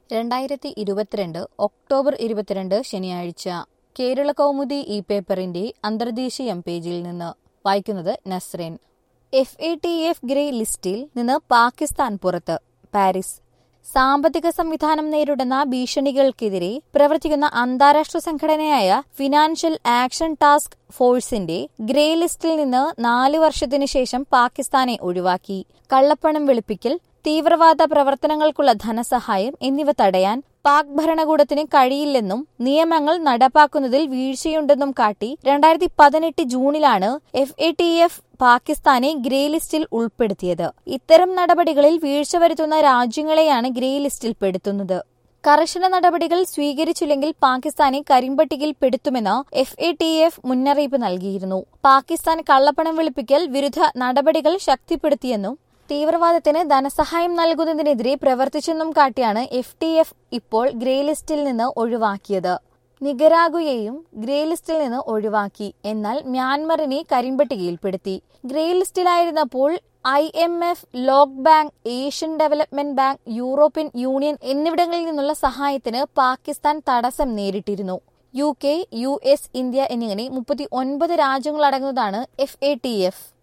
2022 October 22 ശനിയാഴ്ച കേരള കൗമുദി ഈ പേപ്പറിന്റെ അന്തർദേശീയം പേജിൽ നിന്ന് വായിക്കുന്നത് നസ്രീൻ. FATF ഗ്രേ ലിസ്റ്റിൽ നിന്ന് പാകിസ്ഥാൻ പുറത്ത്. പാരീസ്. സാമ്പത്തിക സംവിധാനം നേരിടുന്ന ഭീഷണികൾക്കെതിരെ പ്രവർത്തിക്കുന്ന അന്താരാഷ്ട്ര സംഘടനയായ ഫിനാൻഷ്യൽ ആക്ഷൻ ടാസ്ക് ഫോഴ്സിന്റെ ഗ്രേ ലിസ്റ്റിൽ നിന്ന് 4 വർഷത്തിനു ശേഷം പാകിസ്ഥാനെ ഒഴിവാക്കി. കള്ളപ്പണം വെളുപ്പിക്കൽ, തീവ്രവാദ പ്രവർത്തനങ്ങൾക്കുള്ള ധനസഹായം എന്നിവ തടയാൻ പാക് ഭരണകൂടത്തിന് കഴിയില്ലെന്നും നിയമങ്ങൾ നടപ്പാക്കുന്നതിൽ വീഴ്ചയുണ്ടെന്നും കാട്ടി 2018 ജൂണിലാണ് FATF പാകിസ്ഥാനെ ഗ്രേ ലിസ്റ്റിൽ ഉൾപ്പെടുത്തിയത്. ഇത്തരം നടപടികളിൽ വീഴ്ച വരുത്തുന്ന രാജ്യങ്ങളെയാണ് ഗ്രേ ലിസ്റ്റിൽ പെടുത്തുന്നത്. കർശന നടപടികൾ സ്വീകരിച്ചില്ലെങ്കിൽ പാകിസ്ഥാനെ കരിമ്പട്ടികയിൽ പെടുത്തുമെന്ന് FATF മുന്നറിയിപ്പ് നൽകിയിരുന്നു. പാകിസ്ഥാൻ കള്ളപ്പണം വെളുപ്പിക്കൽ വിരുദ്ധ നടപടികൾ ശക്തിപ്പെടുത്തിയെന്നും തീവ്രവാദത്തിന് ധനസഹായം നൽകുന്നതിനെതിരെ പ്രവർത്തിച്ചെന്നും കാട്ടിയാണ് FATF ഇപ്പോൾ ഗ്രേ ലിസ്റ്റിൽ നിന്ന് ഒഴിവാക്കിയത്. നികരാഗുയെയും ഗ്രേ ലിസ്റ്റിൽ നിന്ന് ഒഴിവാക്കി. എന്നാൽ മ്യാൻമറിനെ കരിമ്പട്ടികയിൽപ്പെടുത്തി. ഗ്രേ ലിസ്റ്റിലായിരുന്നപ്പോൾ IMF, ലോക് bank, Asian development bank, European union എന്നിവിടങ്ങളിൽ നിന്നുള്ള സഹായത്തിന് പാകിസ്ഥാൻ തടസ്സം നേരിട്ടിരുന്നു. UK, US, ഇന്ത്യ എന്നിങ്ങനെ 39 രാജ്യങ്ങളടങ്ങുന്നതാണ് FATF.